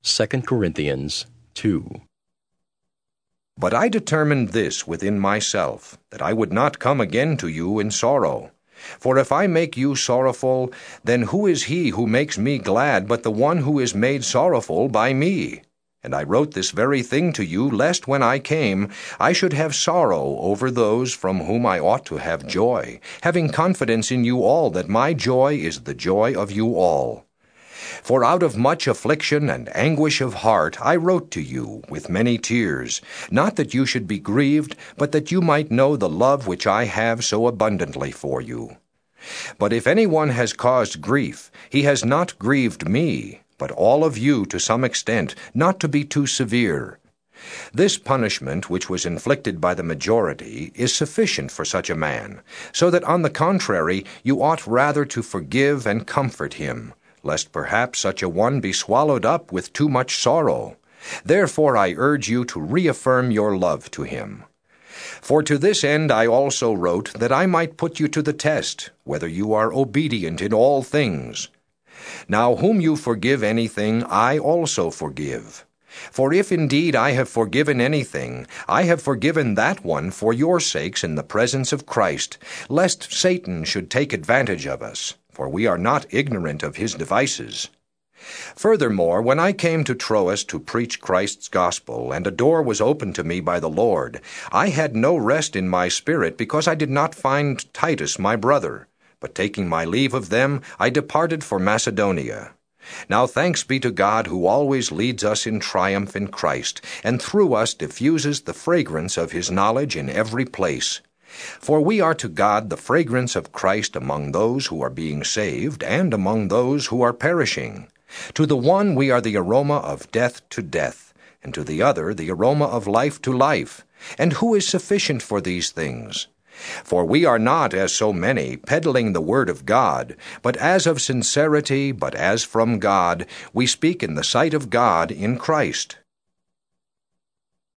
2 Corinthians 2. But I determined this within myself, that I would not come again to you in sorrow. For if I make you sorrowful, then who is he who makes me glad but the one who is made sorrowful by me? And I wrote this very thing to you, lest when I came, I should have sorrow over those from whom I ought to have joy, having confidence in you all that my joy is the joy of you all. For out of much affliction and anguish of heart I wrote to you with many tears, not that you should be grieved, but that you might know the love which I have so abundantly for you. But if anyone has caused grief, he has not grieved me, but all of you to some extent, not to be too severe. This punishment which was inflicted by the majority is sufficient for such a man, so that on the contrary you ought rather to forgive and comfort him, lest perhaps such a one be swallowed up with too much sorrow. Therefore I urge you to reaffirm your love to him. For to this end I also wrote, that I might put you to the test, whether you are obedient in all things. Now whom you forgive anything, I also forgive. For if indeed I have forgiven anything, I have forgiven that one for your sakes in the presence of Christ, lest Satan should take advantage of us, for we are not ignorant of his devices. Furthermore, when I came to Troas to preach Christ's gospel, and a door was opened to me by the Lord, I had no rest in my spirit, because I did not find Titus my brother. But taking my leave of them, I departed for Macedonia. Now thanks be to God, who always leads us in triumph in Christ, and through us diffuses the fragrance of his knowledge in every place. For we are to God the fragrance of Christ among those who are being saved, and among those who are perishing. To the one we are the aroma of death to death, and to the other the aroma of life to life. And who is sufficient for these things? For we are not, as so many, peddling the word of God, but as of sincerity, but as from God, we speak in the sight of God in Christ.